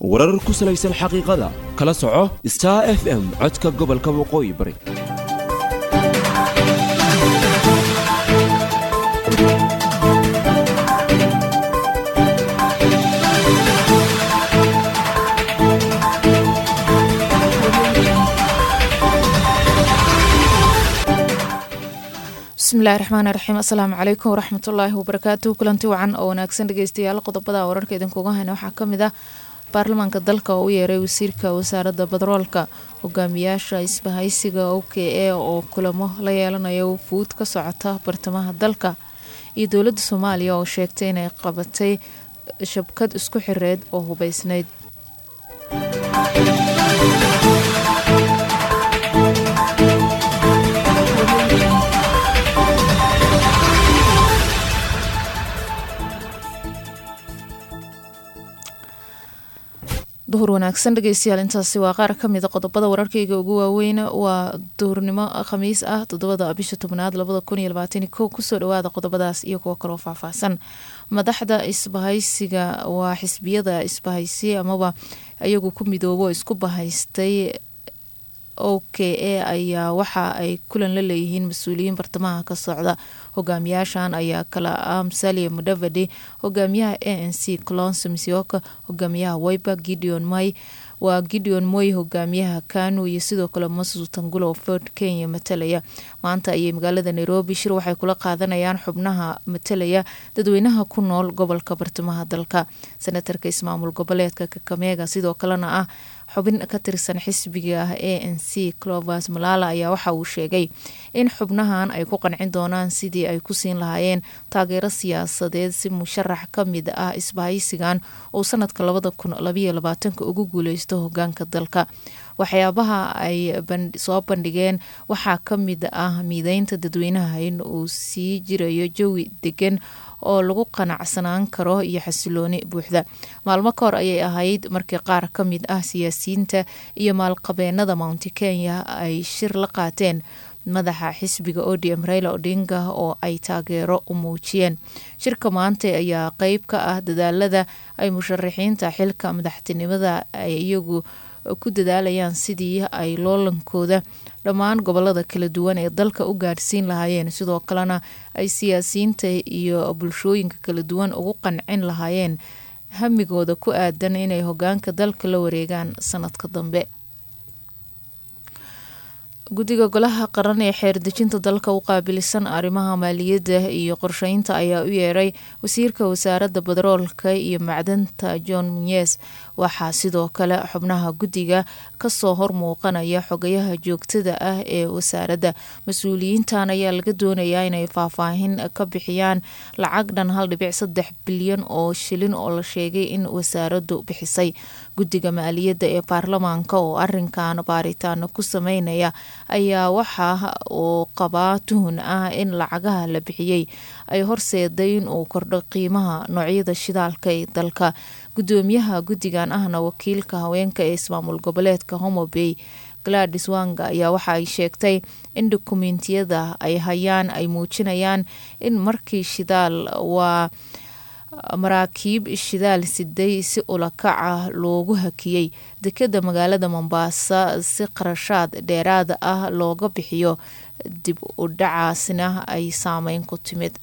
warar ku salaysan xaqiiqada kala soco Star FM codka gobolka waqooyi bari bismillaahir rahmaanir rahiim assalaamu calaykum waraxmatullaahi wabarakaatuh kulanti wacan oo wanaagsan dhageystayaal qodobada wararka idinkuga hayna waxaa kamid ah baarlamaanka dalka oo u yeeray wasiirka wasaaradda batroolka hogaamiyaasha isbahaysiga OKA oo kulamo la yeelanayo fuud ka socota bartamaha dalka iyo dowladda Soomaaliya oo sheegtay inay qabatay shabkad isku xireed oo hubaysnayd duhur wanaagsan dhageystayaal intaasi waa qaar ka mid ah qodobada wararkayga ugu waaweyn waa duhurnimo khamiis ah 7 bisha 10 2021 kusoo dhawaada qodobadaas iyo kuwa kale oo faahfaahsan madaxda isbahaysiga waa xisbiyada isbahaysi amaba ayagu ku midoobo isku bahaystay OKA ayaa waxa ay kulan la leeyihiin mas'uuliyiin bartamaha ka socda hogaamiyaashan ayaa kala Musalia Mudavadi hogaamiyaha ANC Kalonzo Musyoka hogaamiyaha Wiper Gideon Moi hogaamiyaha KANU iyo sidoo kale Moses Wetangula oo Ford Kenya matalaya maanta ayay magaalada Nairobi shir waxay kula qaadanayaan xubnaha matalaya dadweynaha ku nool gobolka bartamaha dalka senatarka ismaamul goboleedka Kakamega sidoo kalena ah xubin ka tirsan xisbiga ANC Clovis Malala ayaa waxa uu sheegay in xubnahan ay ku qancin doonaan sidii ay ku siin lahaayeen taageero siyaasadeed si musharax ka mid ah isbahaysigan oo sanadka 2022 ugu guuleysto hogaanka dalka waxyaabaha ay soo bandhigeen waxaa ka mid ah miideynta dadweynaha in uu sii jirayo jawi degan oo lagu qanacsanaan karo iyo xasilooni buuxda maalmo ka hor ayay ahayd markii qaar ka mid ah siyaasiyiinta iyo maalqabeenada Mount Kenya ay shir la qaateen madaxa xisbiga ODM Raila Odinga oo ay taageero u muujiyeen shirka maanta ayaa qayb ka ah dadaalada ay musharaxiinta xilka madaxtinimada ay iyagu ku dadaalayaan sidii ay loolankooda dhammaan gobolada kala duwan ee dalka u gaarsiin lahaayeen sidoo kalena ay siyaasiyiinta iyo bulshooyinka kala duwan ugu qancin lahaayeen hamigooda ku aadan inay hogaanka dalka la wareegaan sanadka dambe guddiga golaha qaran ee xeerdejinta dalka u qaabilsan arrimaha maaliyadda iyo qorsheynta ayaa u yeeray wasiirka wasaaradda batroolka iyo macdanta John Munyes waxaa sidoo kale xubnaha guddiga kasoo hormuuqanaya xogayaha joogtada ah ee wasaaradda mas-uuliyiintan ayaa laga doonayaa inay faahfaahin ka bixiyaan lacag dhan 1.3 bilyan oo shilin oo la sheegay in wasaaraddu bixisay guddiga maaliyadda ee baarlamaanka oo arrinkan baaritaan ku sameynaya ayaa waxa uu qabaa tuhun ah in lacagaha la bixiyay ay horseeday in uu kordho qiimaha noocyada shidaalka ee dalka gudoomiyaha guddigan ahna wakiilka haweenka ee ismaamul goboleedka Homa Bay Gladys Wanga ayaa waxa ay sheegtay in dokumentiyada ay hayaan ay muujinayaan in markii shidaal waa maraakiib shidaal siday si ula kaca loogu hakiyay dekada magaalada Mombasa si qarashaad dheeraad ah looga bixiyo dib u dhacaasna ay saameyn ku timid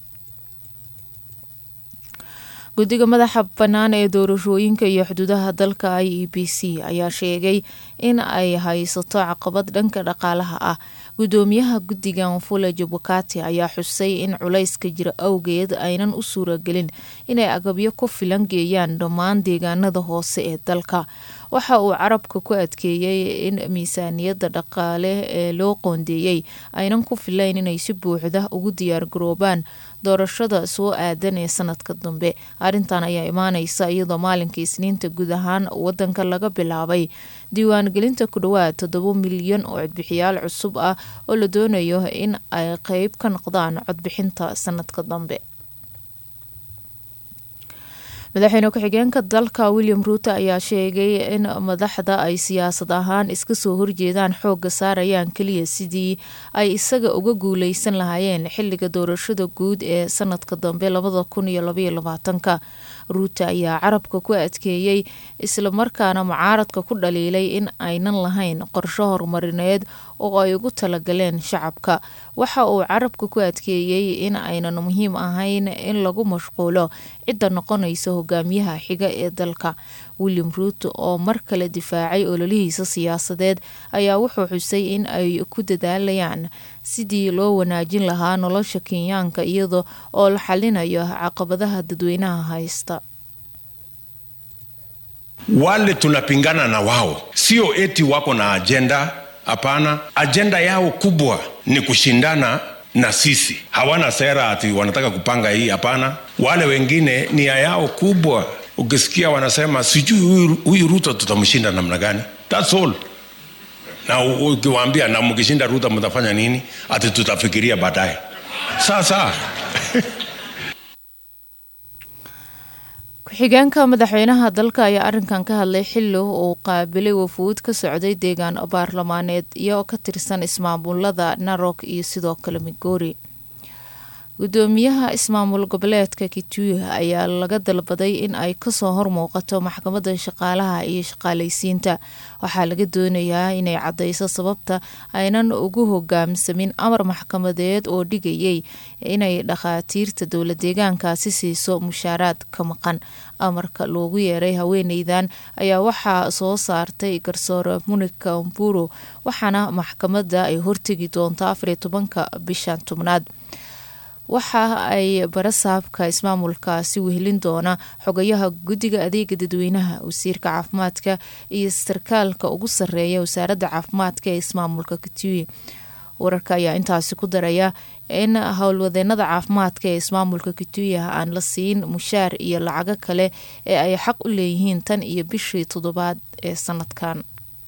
guddiga madaxa bannaan ee doorashooyinka iyo xuduudaha dalka IEBC ayaa sheegay in ay haysato caqabad dhanka dhaqaalaha ah gudoomiyaha guddigan Wafula Chebukati ayaa xusay in culayska jira awgeed aynan u suuragelin inay agabyo ku filan geeyaan dhammaan deegaanada hoose ee dalka waxa uu carabka ku adkeeyay in miisaaniyadda dhaqaale ee loo qoondeeyay aynan ku filayn inay si buuxda ugu diyaar garoobaan doorashada soo aadan ee sanadka dambe arrintan ayaa imaanaysa iyadoo maalinkii Isniinta guud ahaan wadanka laga bilaabay diiwaan gelinta ku dhawaad 7 milyan oo codbixiyaal cusub ah oo la doonayo in ay qayb ka noqdaan codbixinta sanadka dambe madaxweyne ku-xigeenka dalka William Ruto ayaa sheegay in madaxda ay siyaasad ahaan iska soo horjeedaan xooga saarayaan kaliya sidii ay isaga uga guuleysan lahaayeen xilliga doorashada guud ee sanadka dambe 2022 ruuto ayaa carabka ku adkeeyey isla markaana mucaaradka ku dhaliilay in aynan lahayn qorsho horumarineed oo ay ugu talagaleen shacabka. waxa uu carabka ku adkeeyey in aynan muhiim ahayn in lagu mashquulo cidda noqonaysa hogaamiyaha xiga ee dalka. William Ruto oo mar kale difaacay ololihiisa siyaasadeed ayaa wuxuu xusay in ay ku dadaalayaan sidii loo wanaajin lahaa nolosha Kenyaanka iyadoo oo la xalinayo caqabadaha dadweynaha haysta. Wale tunapingana na wao sio eti wako na agenda, hapana. Agenda yao kubwa ni kushindana na sisi. Hawana sera ati wanataka kupanga hii, hapana. Wale wengine nia yao kubwa, ukisikia wanasema sijui huyu Ruto tutamshinda namna gani. That's all. Na ukiwaambia na mkishinda Ruto mtafanya nini? Ati tutafikiria baadaye. Sasa ku-xigeenka madaxweynaha dalka ayaa arrinkan ka hadlay xilli uu qaabilay wafuud ka socday deegaan baarlamaaneed iyo ka tirsan ismaamulada Narok iyo sidoo kale Migori. gudoomiyaha ismaamul goboleedka Kitui ayaa laga dalbaday in ay kasoo hormuuqato maxkamadda shaqaalaha iyo shaqaaleysiinta. waxaa laga doonayaa inay cadeyso sababta aynan ugu hogaamsamin amar maxkamadeed oo dhigayay inay dhakhaatiirta dowlad deegaankaasi siiso mushaaraad ka maqan. amarka loogu yeeray haweeneydan ayaa waxaa soo saartay garsoore Monica Mburu, waxaana maxkamadda ay hortegi doontaa 14 bishan tobnaad. waxa ay barasaabka ismaamulkaasi wehelin doona xogayaha guddiga adeega dadweynaha, wasiirka caafimaadka iyo sarkaalka ugu sareeya wasaaradda caafimaadka ee ismaamulka Kitui. wararka ayaa intaasi ku daraya in howlwadeenada caafimaadka ee ismaamulka Kitui aan la siin mushaar iyo lacago kale ee ay xaq u leeyihiin tan iyo bishii 7 ee sanadkan.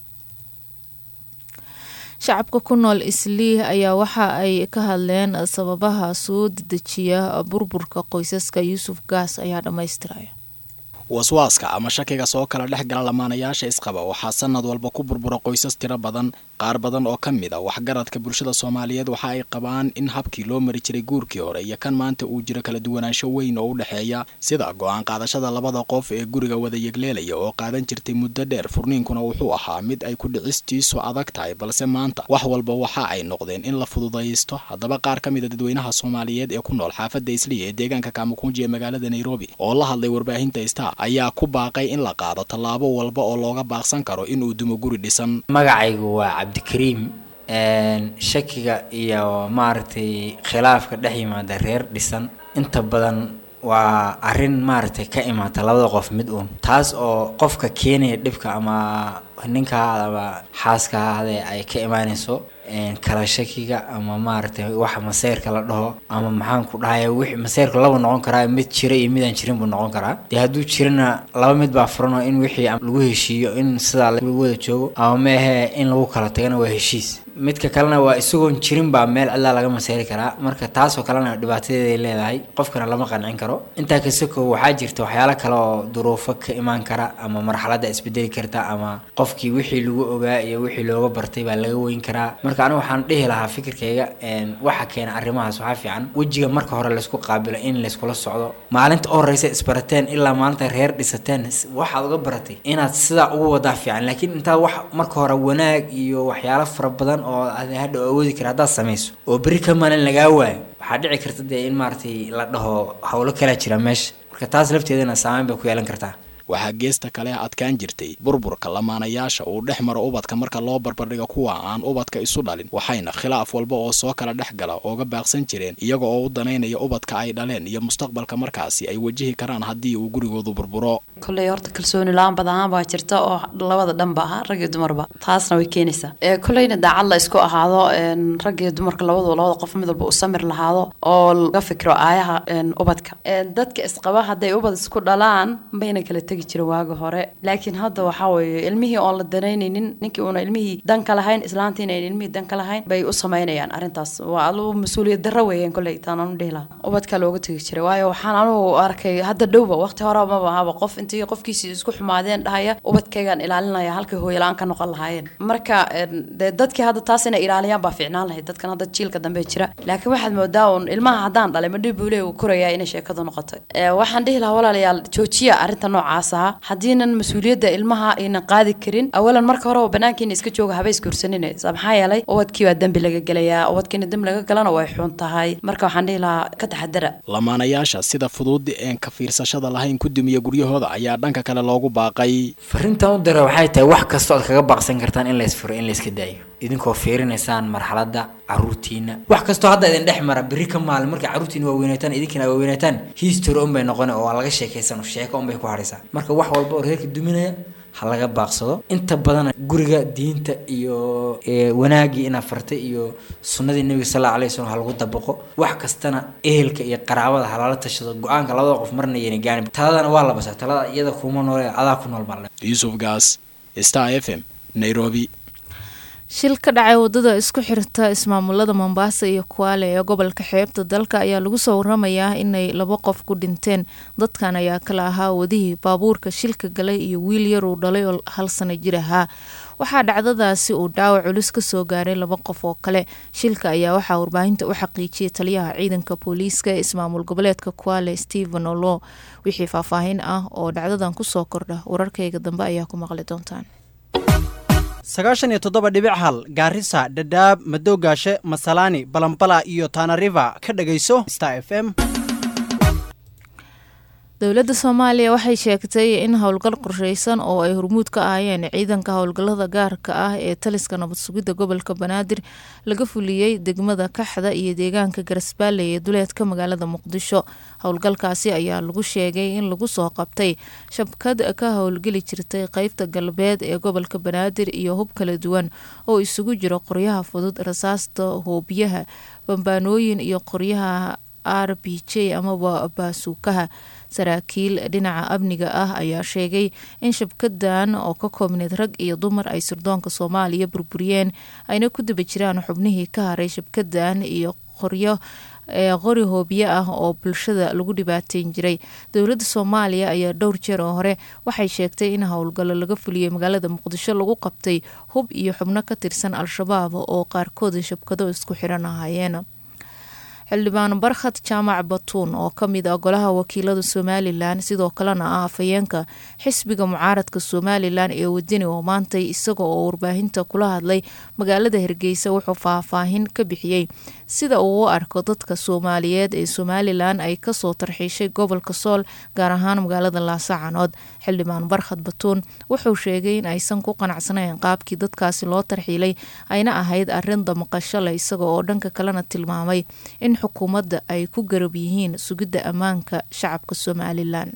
shacabka ku nool Islii ayaa waxa ay ka hadleen sababaha soo dedejiya burburka qoysaska. Yuusuf Gaas ayaa dhamaystiraya. waswaaska ama shakiga soo kala dhex gala lamaanayaasha isqaba waxaa sanad walba ku burbura qoysas tiro badan. qaar badan oo kamid ah waxgaradka bulshada Soomaaliyeed waxa ay qabaan in habkii loo mari jiray guurkii hore iyo kan maanta uu jiro kala duwanaansho weyn oo u dhaxeeya, sida go'aan qaadashada labada qof ee guriga wada yegleelaya oo qaadan jirtay muddo dheer. furniinkuna wuxuu ahaa mid ay ku dhicistiisu adag tahay, balse maanta wax walba waxa ay noqdeen in la fududaysto. haddaba qaar kamid ah dadweynaha Soomaaliyeed ee ku nool xaafadda Islii ee deegaanka Kamukunji ee magaalada Nairobi oo la hadlay warbaahinta Star ayaa ku baaqay in la qaado tallaabo walba oo looga baaqsan karo inuu dumo guri dhisan. magacaygu waa Cabdikariim. shakiga iyo maartay khilaafka dhex yimaada reer dhisan inta badan waa arin maartay ka imaata labada qof mid uun, taas oo qofka keenaya dhibka ama ninka ama xaaska ay ka imaanayso kala shakiga ama maartay waxa maseerka la dhaho ama maxaan ku dhahay wixii maseerka laba noqon karaa, mid jira iyo mid aan jirin buu noqon karaa. hadduu jirana laba mid baa furan oo in wixii lagu heshiiyo in sida lagu wada joogo ama meehe in lagu kala tagana waa heshiis. midka kalena waa isagoon jirin baa meel cilla laga maseeri karaa. marka taas oo kalena dhibaatadeeday leedahay, qofkana lama qancin karo. intaa kasoo waxaa jirta waxyaalo kale oo duruufo ka imaan kara ama marxaladda isbedeli karta ama qofkii wixii lagu ogaa iyo wixii looga bartay baa laga weyn karaa. marka anigu waxaan dhihi lahaa fikirkayga waxa keena arrimahaas waxaa fiican wajiga marka hore la isku qaabilo, in la iskula socdo. maalinta oo horeysa isbarateen ilaa maalinta reer dhisateen waxaad uga baratay inaad sidaa ugu wadaa fiican, laakiin intaa wax marka hore wanaag iyo waxyaalo fara badan oo hadda awoodi kara hadaad samayso oo beri ka maalin lagaa waayo, waxaa dhici karta dee in maartay la dhaho hawlo kala jira meesha. marka taas lafteedana saameyn bay ku yeelan kartaa. waxaa geesta kale adkaan jirtay burburka lamaanayaasha uu dhex maro ubadka marka loo barbardhigo kuwa aan ubadka isu dhalin, waxayna khilaaf walba oo soo kala dhex gala ooga baaqsan jireen iyaga oo u danaynaya ubadka ay dhaleen iyo mustaqbalka markaasi ay wajihi karaan haddii uu gurigoodu burburo. kolley horta kalsooni la'aan badan baa jirta oo labada dhanba ah, rag iyo dumarba, taasna way keenaysaa. kolleyna daacad la isku ahaado, rag iyo dumarka labada qof mid walba u samir lahaado oo laga fikiro aayaha ubadka. dadka isqaba hadday ubad isku dhalaan bayna kala tegi tegi jiray waagi hore laakiin hadda waxa weeye ilmihii oon la danaynaynin ninkii uuna ilmihii dan ka lahayn islaantiina ay ilmihii dan ka lahayn bay u sameynayaan arrintaas waa alu mas-uuliyad darro weeyaan kolley taan aanu dhihi lahaa ubadka looga tegi jiray waayo waxaan anugu arkay hadda dhowba waqti hore maba ahaba qof intii qofkiisii isku xumaadeen dhahaya ubadkaygaan ilaalinaya halkay hooyalaan ka noqon lahaayeen marka dadkii hadda taas inay ilaaliyaan baa fiicnaan lahayd dadkan hadda jiilka dambe jira laakiin waxaad moodaa un ilmaha haddaan dhalay ma dhib buu leeyahay uu korayaa inay sheekadu noqotay waxaan dhihi lahaa walaalayaal joojiya arrinta noocaas ah haddiinan mas-uuliyadda ilmaha aynan qaadi karin awalan marka hore banaankiina iska jooga haba isguursaninaysa maxaa yeelay ubadkii baa dembi laga gelayaa ubadkiina dembi laga galana way xun tahay marka waxaan dhihi lahaa ka taxadara lamaanayaasha sida fudud een ka fiirsashada lahayn ku dumiya guryahooda ayaa dhanka kale loogu baaqay fariintan u dira waxay tahay wax kasta oo kaga baaqsan kartaan in la isfuro in la iska daayo idinkoo fiirinaysaan marxaladda caruurtiina wax kastoo hadda idin dhex mara biri ka maalin markay caruurtiina waaweynaataan idinkina waaweynaataan history un bay noqon oo laga sheekaysan sheeko un bay ku haraysaa marka wax walba oo reerka duminaya ha laga baaqsado inta badan guriga diinta iyo wanaagii ina fartay iyo sunnadii nabiga sallallahu alayhi wasallam ha lagu dabaqo wax kastana ehelka iyo qaraabada ha la tashado go'aanka labada qof marna yeena gaani taladana waa la basaa talada iyada kuma nool adaa ku nool bal Yusuf Gas Star FM Nairobi shil ka dhacay wadada isku xirta ismaamulada Mombasa iyo Kwale ee gobolka xeebta dalka ayaa lagu soo waramayaa inay 2 qof ku dhinteen dadkan ayaa kala ahaa wadihii baabuurka shilka galay iyo wiil yar uu dhalay oo 1 sano jir ahaa waxaa dhacdadaasi uu dhaawac culus ka soo gaaray 2 qof oo kale shilka ayaa waxaa warbaahinta u xaqiijiyay taliyaha ciidanka booliiska ee ismaamul goboleedka Kwale Stephen Olo wixii faahfaahin ah oo dhacdadan ku soo kordha wararkayga dambe ayaa ku maqli doontaan 97.1 Garissa, Dadaab, Madoogaashe, Masalani, Balambala iyo Tana River ka dhageyso Star FM. dowladda Soomaaliya waxay sheegtay in howlgal qorsheysan oo ay hormuud ka ahaayeen ciidanka howlgallada gaarka ah ee taliska nabad sugidda gobolka Banaadir laga fuliyay degmada Kaxda iyo deegaanka Garsbaale ee duleedka magaalada Muqdisho howlgalkaasi ayaa lagu sheegay in lagu soo qabtay shabkad ka howlgeli jirtay qaybta galbeed ee gobolka Banaadir iyo hub kala duwan oo isugu jira qoryaha fudud rasaasta hoobiyaha bambaanooyin iyo qoryaha RPG ama baasuukaha saraakiil dhinaca amniga ah ayaa sheegay in shabkadan oo ka koobneed rag iyo dumar ay sirdoonka Soomaaliya burburiyeen ayna ku daba jiraan xubnihii ka haray shabkadan iyo qori hoobiye ah oo bulshada lagu dhibaateyn jiray dowladda Soomaaliya ayaa dhowr jeer oo hore waxay sheegtay in howlgallo laga fuliyay magaalada Muqdisho lagu qabtay hub iyo xubno ka tirsan al-shabaab oo qaarkood shabkado isku xiran ahaayeen xildhibaan Barkhad Jaamac Batuun oo kamid ah golaha wakiilada Somaliland sidoo kalena ah afayeenka xisbiga mucaaradka Somaliland ee wadani oo maantay isaga oo warbaahinta kula hadlay magaalada Hargeysa wuxuu faahfaahin ka bixiyay sida uu u arko dadka Soomaaliyeed ee Somaliland ay ka soo tarxiishay gobolka Sool gaar ahaan magaalada Laascaanood xildhibaan Barkhad Batuun wuxuu sheegay in aysan ku qanacsanayn qaabkii dadkaasi loo tarxiilay ayna ahayd arrin damqasho leh isaga oo dhanka kalena tilmaamay in xukuumadda ay ku garab yihiin sugidda ammaanka shacabka Somaliland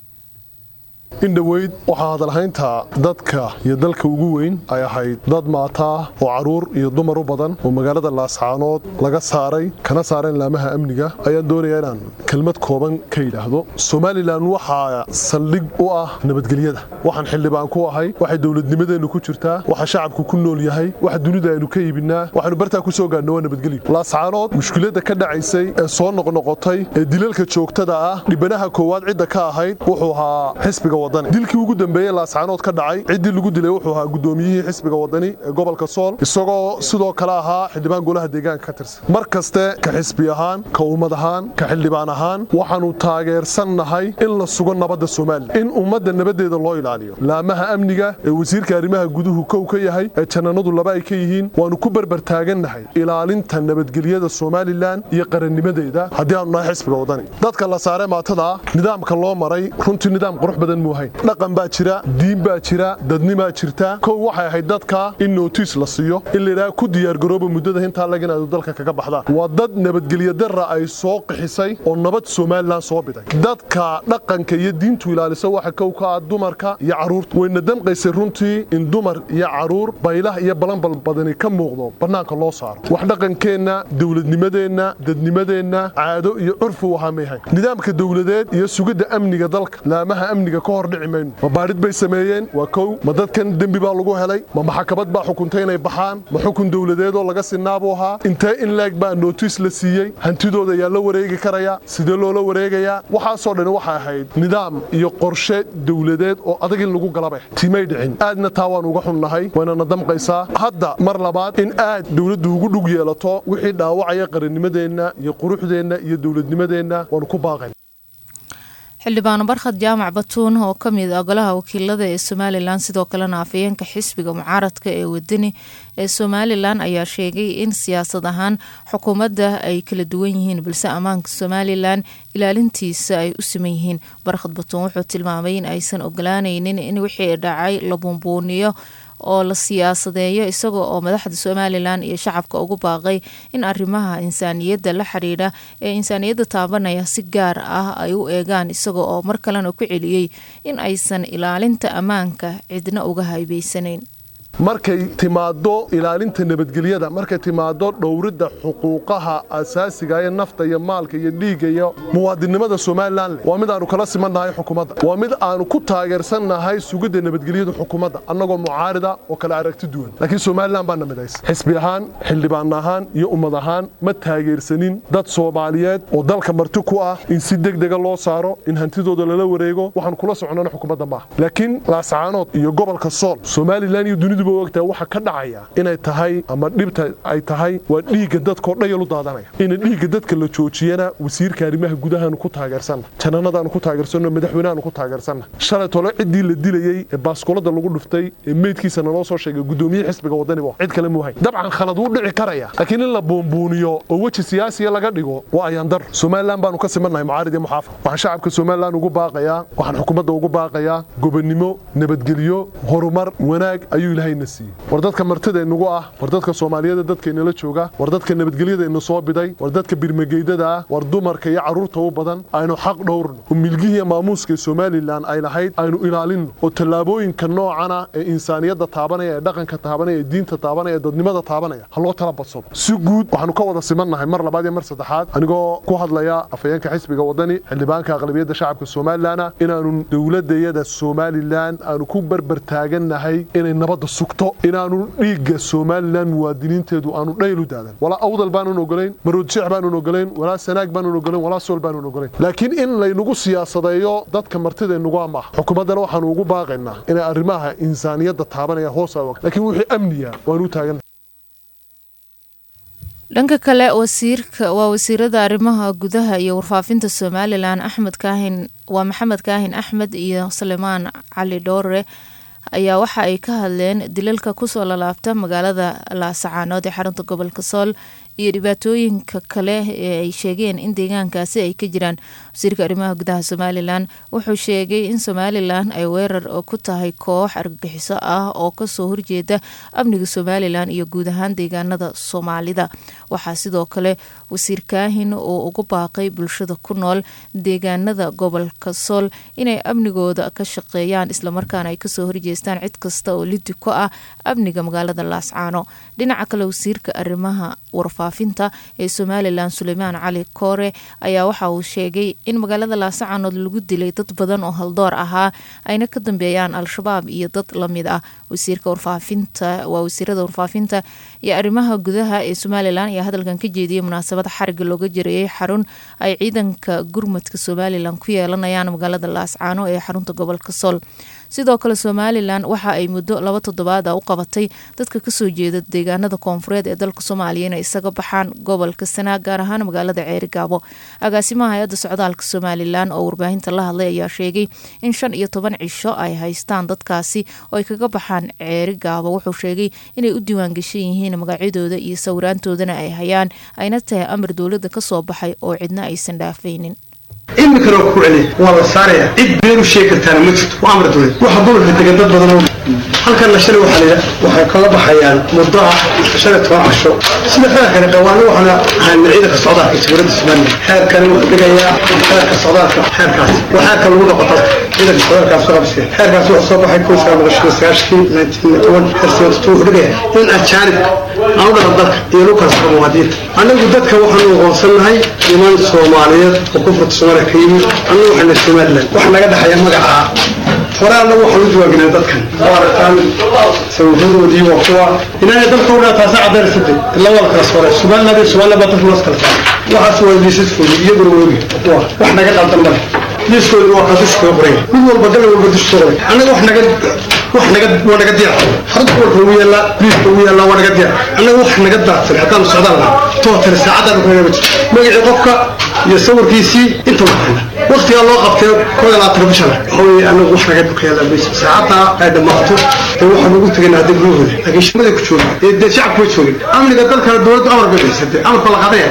in dhaweyd waxaa hadalhaynta dadka iyo dalka ugu weyn ay ahayd dad maataa oo caruur iyo dumar u badan oo magaalada Laascaanood laga saaray kana saareen laamaha amniga ayaan doonayaa inaan kelmad kooban ka yidhaahdo Somaliland waxaa saldhig u ah nabadgelyada waxaan xildhibaan ku ahay waxay dowladnimadeenu ku jirtaa waxa shacabku ku nool yahay waxa dunida aynu ka iibinaa waxaanu bartaa ku soo gaadhnaa nabadgelyo Laascaanood mushkiladda ka dhacaysay ee soo noqnoqotay ee dilalka joogtada ah dhibanaha koowaad cidda ka ahayd wuxuu ahaa xisbiga dilkii ugu dambeeyay Laascaanood ka dhacay cidii lagu dilay wuxuu ahaa gudoomiyihii xisbiga wadani ee gobolka Sool isagoo sidoo kale ahaa xildhibaan golaha deegaanka ka tirsan markaste ka xisbi ahaan ka ummad ahaan ka xildhibaan ahaan waxaanu taageersanahay in la sugo nabadda Soomaaliya in ummadda nabadeeda loo ilaaliyo laamaha amniga ee wasiirka arrimaha guduhu kow ka yahay ee jananadu laba ay ka yihiin waanu ku barbar taaganahay ilaalinta nabadgelyada Somaliland iyo qarannimadeeda haddii aanu nahay xisbiga wadani dadka la saaray maatada nidaamka loo maray runtii nidaam qurux badan dhaqan baa jira diin baa jira dadnimo jirta koow waxay ahayd dadka in notice la siiyo in la yiraahdo ku diyaar garooba muddada inta laga inaad dalka kaga baxdaan waa dad nabadgelyo darra ay soo qixisay oo nabad Soomaaliland soo biday dadka dhaqanka iyo diintu ilaalisa waxa koow ka ah dumarka iyo caruurta wayna damqaysay runtii in dumar iyo caruur baylaha iyo balanbal badani ka muuqdo banaanka loo saaro wax dhaqankeena dawladnimadeena dadnimadeena caado iyo curfu waxa meehay nidaamka dawladeed iyo sugidda amniga dalka laamaha amniga ka hor dhici mayno ma baarid bay sameeyeen waa kow ma dadkan dembi baa lagu helay ma maxkamad baa xukuntay inay baxaan ma xukun dawladeed oo laga sinaabo ahaa intee in leeg baa notice la siiyey hantidooda ayaa la wareegi karaya sidee loola wareegayaa waxaasoo dhan waxa ahayd nidaam iyo qorshe dawladeed oo adag in lagu galabay timay dhicin aadna taa waan uga xunnahay waana damqaysaa hadda mar labaad in aad dawladdu ugu dhug yeelato wixii dhaawacaya qarannimadeenna iyo quruxdeenna iyo dawladnimadeenna waan ku baaqayn xildhibaan barkhad jaamac batuun oo ka mid ah golaha wakiilada ee Somaliland sidoo kalena afayeenka xisbiga mucaaradka ee wadani ee Somaliland ayaa sheegay in siyaasad ahaan xukuumadda ay kala duwan yihiin balse ammaanka Somaliland ilaalintiisa ay u siman yihiin. Barkhad batuun wuxuu tilmaamay in aysan ogolaanaynin in wixii dhacay la buunbuuniyo oo la siyaasadeeyo isagoo oo madaxda Somaliland iyo shacabka ugu baaqay in arrimaha insaaniyadda la xiriira ee insaaniyadda taabanaya si gaar ah ay u eegaan isagoo oo mar kalena ku celiyay in aysan ilaalinta ammaanka cidna uga haybaysanayn. markay timaado ilaalinta nabadgelyada markay timaado dhowridda xuquuqaha asaasiga ee nafta iyo maalka iyo dhiigga iyo muwaadinimada Soomaaliland waa mid aanu kala simanahay xukuumadda waa mid aanu ku taageersanahay sugidda nabadgelyada xukuumadda annagoo mucaarida oo kala aragti duwan laakiin Soomaaliland baa namidaysan xisbi ahaan xildhibaan ahaan iyo ummad ahaan ma taageersanin dad Soomaaliyeed oo dalka marti ku ah in si degdeg ah loo saaro in hantidooda lala wareego waxaan kula soconana xukuumadda ma laakiin Laascaanood iyo gobolka Sool Soomaaliland iyo dunidu waxa ka dhacaya inay tahay ama dhibta ay tahay waa dhiiga dadka oo dhayalu daadanaya in dhiiga dadka la joojiyana wasiirka arrimaha gudaha ku taageersan jananadaan ku taageersan madaxweynaha ku taageersan shalay tolo cidii la dilayay ee baaskoolada lagu dhuftay ee meedkiisa loo soo sheegay gudoomiyaha xisbiga wadani cid kale mu hay dabcan khalad uu dhici karaya laakiin in la boombooniyo oo waji siyaasi laga dhigo waa ayaan dar Soomaaliland baanu ka simanahay mucaaridi muxaafid waxaan shacabka Soomaaliland ugu baaqayaa waxaan xukuumadda ugu baaqayaa gobonimo nabadgelyo horumar wanaag ayuu ilaahay war dadka martida inagu ah war dadka Soomaaliyeed dadkeena la jooga war dadka nabadgelyada ina soo biday war dadka birmageydada ah war dumarka iyo caruurta u badan aynu xaq dhowrno umilgihiya maamuuska Soomaaliland ay lahayd aynu ilaalino oo talaabooyinka noocana ee insaaniyadda taabanaya ee dhaqanka taabanaya ee diinta taabanaya ee dadnimada taabanaya ha loo tala badsado si guud waxaanu ka wada simanahay mar labaad iyo mar saddexaad anigoo ku hadlaya afayeenka xisbiga wadani xildhibaanka aqlabiyadda shacabka Soomaaliland inaanu dawladdeeda Soomaaliland aanu ku barbar taaganahay inay nabadda sugto inaanu dhiiga Soomaaliland muwaadiniinteedu aanu dhayl u daadan wala awdal baanu ogolayn marood jeex baanu ogolayn wala sanaag baanu ogolayn wala sool baanu ogolayn laakiin in la inagu siyaasadeeyo dadka martida inagu ama xukuumadana waxaan ugu baaqaynaa in arrimaha insaaniyadda taabanaya hoos ah laakiin wixii amniga waanu taagan dhanka kale wasiirada arrimaha gudaha iyo warfaafinta Somaliland Maxamed Kaahin Axmed iyo Sulaymaan Cali Dhoore ayaa waxa ay ka hadleen dilalka ku soo lalaabta magaalada Laascaanood ee xarunta gobolka Sool iyo dhibaatooyinka kale ee ay sheegeen in deegaankaasi ay ka jiraan. Wasiirka arrimaha gudaha Somaliland wuxuu sheegay in Somaliland ay weerar ku tahay koox argagixiso ah oo ka soo horjeeda amniga Somaliland iyo guud ahaan deegaanada Soomaalida. Waxaa sidoo kale wasiir Kaahin oo ugu baaqay bulshada ku nool deegaanada gobolka Sool inay amnigooda ka shaqeeyaan isla markaana ay ka soo horjeestaan cid kasta oo lid ku ah amniga magaalada Laascaano. Dhinaca kale wasiirka arrimaha warfaafinta ee Somaliland Sulaymaan Cali Koore ayaa waxa uu sheegay in magaalada Laascaanood lagu dilay dad badan oo haldoor ahaa ayna ka dambeeyaan al-shabaab iyo dad lamid ah. Wasiirada warfaafinta iyo arrimaha gudaha ee Somaliland ayaa hadalkan ka jeediyay munaasabad xariga looga jirayay xarun ay ciidanka gurmadka Somaliland ku yeelanayaan magaalada Laascaano ee xarunta gobolka Sool. sidoo kale Somaliland waxa ay muddo 2 toddobaad u qabatay dadka ka soo jeeda deegaanada koonfureed ee dalka Soomaaliya inay isaga baxaan gobolka Sanaag gaar ahaan magaalada Ceerigaabo. Agaasimaha hay'adda socdaalka Somaliland oo warbaahinta la hadlay ayaa sheegay in 15 cisho ay haystaan dadkaasi oo ay kaga baxaan Ceerigaabo. Wuxuu sheegay inay u diiwaan gashan yihiin magacyadooda iyo sawiraantoodana ay hayaan ayna tahay amar dawladda ka soo baxay oo cidna aysan dhaafaynin. إنك لو كوعني والله صارية عد بيرو شيء كتانا مجد وعمر دولي وحضور في تجدد بدنهم هل كان نشري وحليا وحيقلب حيان مضاع شرط وعشو سنة فيها كان قوانين وحنا عن عيدك الصعداء يتبرد السماني حير كان مقدقيا حير كالصعداء حير كاس وحير كان الوضع قطر عيدك الصعداء كاس صغبسي حير كاس وصبح يكون سلام غشو سياشكي 1991 هرسيوتو رقيا إن أتشارك أولا الضرك يلوك الصعب وهديد أنا قدتك وحنا وغوصلناهي إيمان الصوماليات وكفرة الصومالية كيمي أنه وحنا السمالين وحنا قد حيا مقعها hore annagu waxaan u diwaangelinay dadkan oo aragtaan sawiradoodii waa kuwa inay dalkooda taasi cadaysatay ilaa wal kala soo Soomaaliland iyo Soomaaliland baa kala saaray waxaas waa liisaskooda iyaguna weegi kuwa wax naga qaldan ma liiskooda waa kaas iska qoray mid walba gal walba dishooday annaga wax naga diyaar harad walba uu yeela liiska uu yeela waa naga diyaar annaga wax naga daadsan hadaan socdaan total saacada ku heeyo magaci qofka iyo sawirkiisii inta waqtiga loo qabtay kooda la telefishan oo anagu wax naga duqeeyay bis saacada ay dhamaato waxaan ugu tagnaa degmada laakiin shaqada ku jooga ee shacabku ku jooga amniga dalka dawladda amar bixisay amar kala qaadaya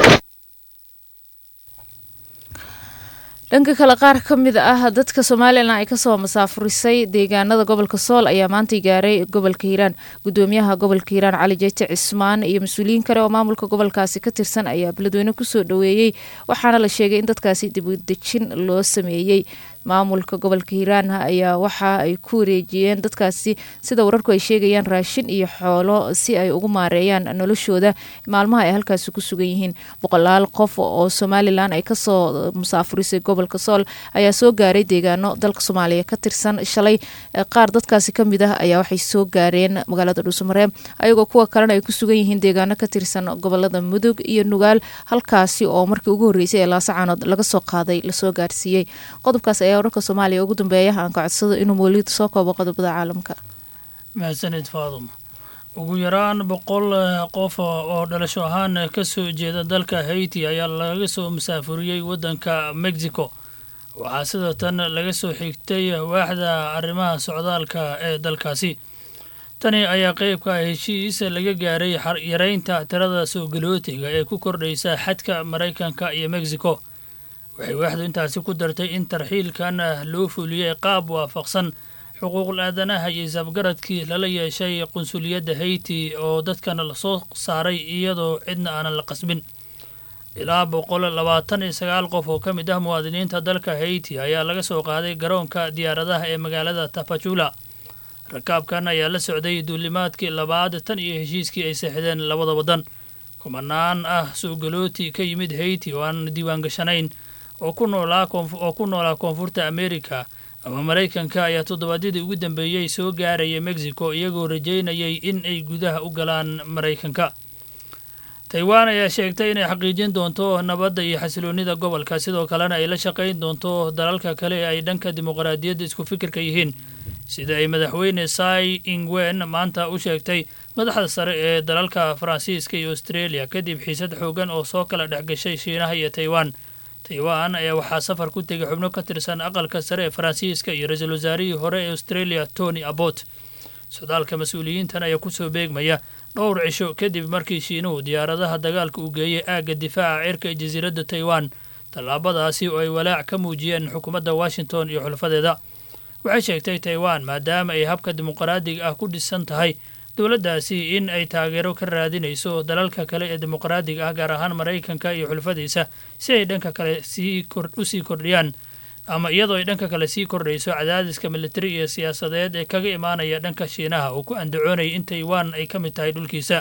dhanka kale qaar ka mid ah dadka Soomaaliland ay ka soo masaafurisay deegaanada gobolka Sool ayaa maanta gaaray gobolka Hiiraan gudoomiyaha gobolka Hiiraan Cali Jeete Cismaan iyo mas'uuliyiin kale oo maamulka gobolkaasi ka tirsan ayaa beledweyne ku soo dhaweeyay waxaana la sheegay in dadkaasi dib u dejin loo sameeyay maamulka gobolka Hiiraan ayaa waxa ay ku wareejiyeen dadkaasi sida wararku ay sheegayaan raashin iyo xoolo si ay ugu maareeyaan noloshooda maalmaha ay halkaas ku sugan yihiin boqolaal qof oo Soomaaliland ay ka soo musaafurisay gobolka Sool ayaa soo gaaray deegaano dalka Soomaaliya ka tirsan shalay qaar dadkaasi kamid ah ayaa waxay soo gaareen magaalada Dhuusamareeb ayagoo kuwa kalena ay ku sugan yihiin deegaano ka tirsan gobolada Mudug iyo Nugaal halkaasi oo markii ugu horeysay ee Laasacaanood laga soo qaaday la soo gaarsiiyay qodobkaas wararka Soomaaliya ugu dambeeyaha aan ka codsado inuu Mowlid soo koobo qodobada caalamka mahadsanid Faaduma ugu yaraan 100 qof oo dhalasho ahaan ka soo jeeda dalka Haiti ayaa laga soo musaafuriyay wadanka Mexico waxaa sidoo tan laga soo xigtay waaxda arrimaha socdaalka ee dalkaasi tani ayaa qayb ka ah heshiis laga gaaray yareynta tirada soo galootiga ee ku kordhaysa xadka Mareykanka iyo Mexico waxay waaxdu intaasi ku dartay in tarxiilkan loo fuliyay qaab waafaqsan xuquuqul aadanaha iyo isafgaradkii lala yeeshay qunsuliyadda Haiti oo dadkan la soo saaray iyadoo cidna aanan la qasbin ilaa 129 qof oo ka mid ah muwaadiniinta dalka Haiti ayaa laga soo qaaday garoonka diyaaradaha ee magaalada Tapachula rakaabkan ayaa la socday duulimaadkii labaad tan iyo heshiiskii ay saxdeen labada wadan kumanaan ah soo galooti ka yimid Haiti oo aan diiwaan gashanayn oo ku noolaa koonfurta Amerika ama Mareykanka ayaa toddobaadyadii ugu dambeeyay soo gaaraya Mexico iyagoo rajeynayay in ay gudaha u galaan Mareykanka Taiwan ayaa sheegtay inay xaqiijin doonto nabadda iyo xasiloonida gobolka sidoo kalena ay la shaqayn doonto dalalka kale ee ay dhanka dimuqraadiyadda isku fikirka yihiin sida ay madaxweyne Tsai Ing-wen maanta u sheegtay madaxda sare ee dalalka Faransiiska iyo Australia kadib xiisad xoogan oo soo kala dhexgashay Shiinaha iyo Taiwan ayaa waxaa safar ku tegay xubno ka tirsan aqalka sare ee Faransiiska iyo ra'iisul wasaarihii hore ee Australia Tony Abbott socdaalka mas'uuliyiintan ayaa ku soo beegmaya dhowr cisho kadib markii Shiinuhu diyaaradaha dagaalka u geeyay aagga difaaca cirka ee jasiiradda Taiwan tallaabadaasi oo ay walaac ka muujiyeen xukuumadda Washington iyo xulafadeeda waxay sheegtay Taiwan maadaama ay habka dimuqraadiga ah ku dhisan tahay dowladdaasi in ay taageero ka raadinayso dalalka kale ee dimuqraadiga ah gaar ahaan Mareykanka iyo xulfadiisa si ay dhanka kale sii kordhiyaan ama iyadoo ay dhanka kale sii kordhayso cadaadiska militari iyo siyaasadeed ee kaga imaanaya dhanka Shiinaha oo ku andacoonaya in Taiwan ay ka mid tahay dhulkiisa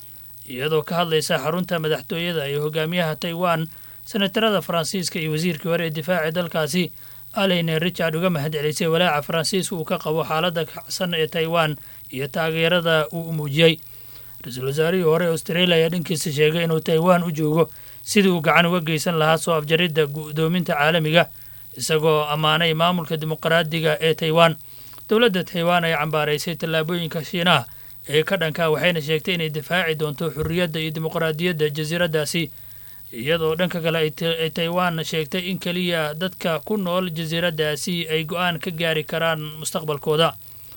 iyadoo ka hadlaysa xarunta madaxtooyada ee hogaamiyaha Taiwan senatarada Faransiiska iyo wasiirkii hore ee difaaca dalkaasi Alain Richard uga mahadcelisay walaaca Faransiisku uu ka qabo xaaladda kacsan ee Taiwan iyo taageerada uu muujiyay ra'iisul wasaarihii hore ee Australia ayaa dhankiisa sheegay inuu Taiwan u joogo sidii uu gacan uga geysan lahaa soo afjaridda guddoominta caalamiga isagoo ammaanay maamulka dimuqraadiga ee Taiwan dowladda Taiwan ay cambaaraysay tallaabooyinka Shiinaha ee ka dhanka waxayna sheegtay inay difaaci doonto xurriyadda iyo dimuqraadiyadda jasiiraddaasi iyadoo dhanka kale ay Taiwan sheegtay in kaliya dadka ku nool jasiiraddaasi ay go'aan ka gaari karaan mustaqbalkooda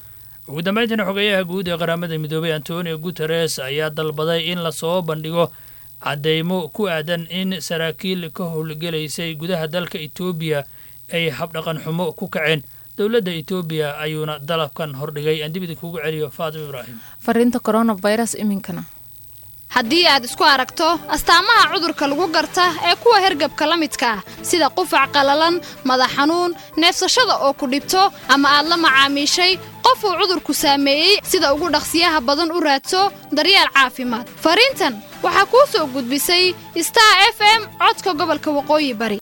ugu dambeyntiina xogeyaha guud ee qaramada midoobay Antonio Guterres ayaa dalbaday in la soo bandhigo cadeymo ku aadan in saraakiil ka howlgalaysay gudaha dalka Ethiopia ay habdhaqan xumo ku kaceen dowladda Ethiopia ayuuna dalabkan hordhigay aan dib idinkugu celiyo Faadimo Ibrahim fariinta coronavirus iminkana haddii aad isku aragto astaamaha cudurka lagu garta ee kuwa hergabka la midka ah sida qufac qalalan madax xanuun neefsashada oo ku dhibto ama aad la macaamiishay qof uu cudurku saameeyey sida ugu dhaqsiyaha badan u raadso daryeel caafimaad fariintan waxaa kuu soo gudbisay Star FM codka gobolka Waqooyi Bari